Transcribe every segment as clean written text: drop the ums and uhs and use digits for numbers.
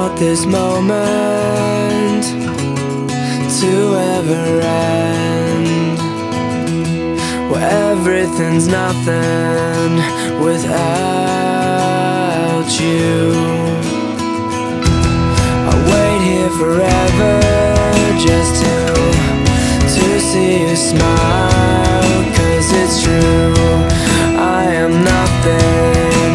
want this moment to ever end, where everything's nothing without you. I'll wait here forever just to see you smile, 'cause it's true, I am nothing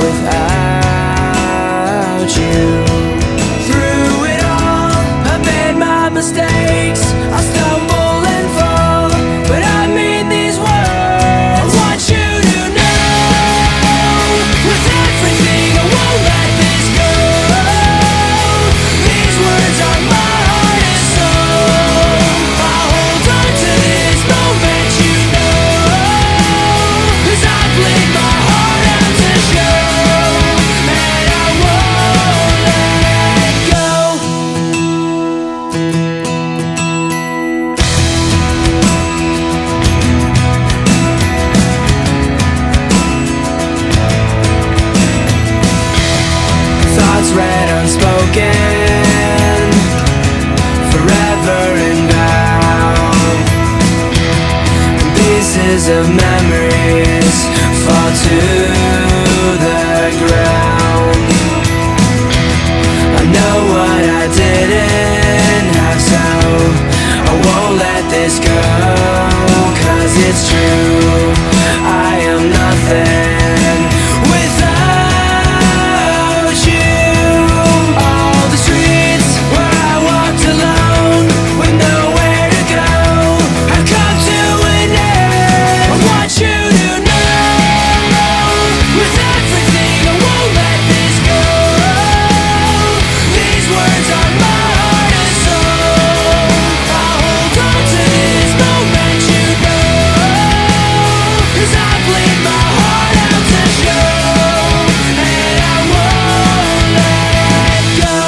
without you. Through it all, I made my mistakes, I stumble and fall, but I mean these words. I want you to know, with everything I won't let this go. These words are my heart and soul. I'll hold on to this moment, you know, 'cause I played my heart out to show, and I won't let go. Thoughts read unspoken, forever inbound. Pieces of memories fall to the ground. I know what I didn't have, so I won't let this go, 'cause it's true, I am nothing without you. All the streets where I walked alone with nowhere to go have come to an end. I want you to know, with everything I won't let this go. These words are my heart and soul. I'll hold on to this moment, you know, 'cause I played my heart out to show, and I won't let go.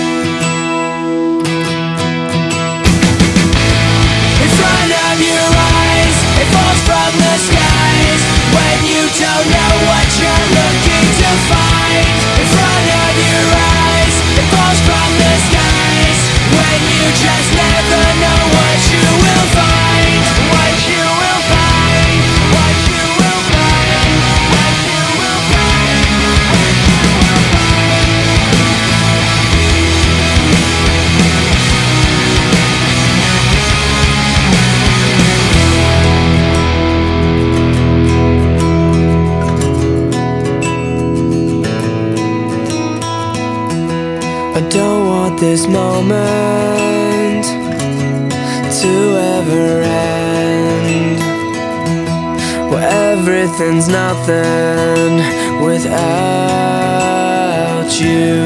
In front of your eyes, it falls from the skies when you don't know what you're looking to find. In front of your eyes, it falls from the skies when you just never know what you will find. What you will find, what you will find, what you will find, what you will find. I don't want this moment to ever end, where everything's nothing without you.